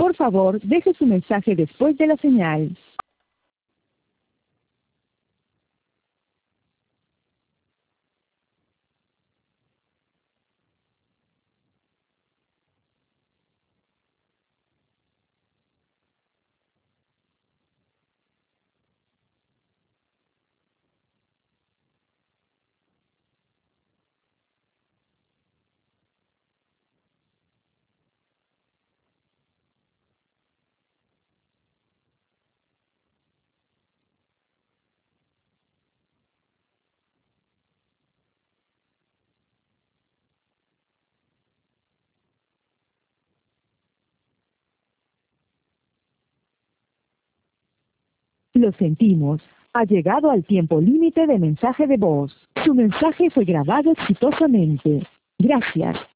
Por favor, deje su mensaje después de la señal. Lo sentimos. Ha llegado al tiempo límite de mensaje de voz. Su mensaje fue grabado exitosamente. Gracias.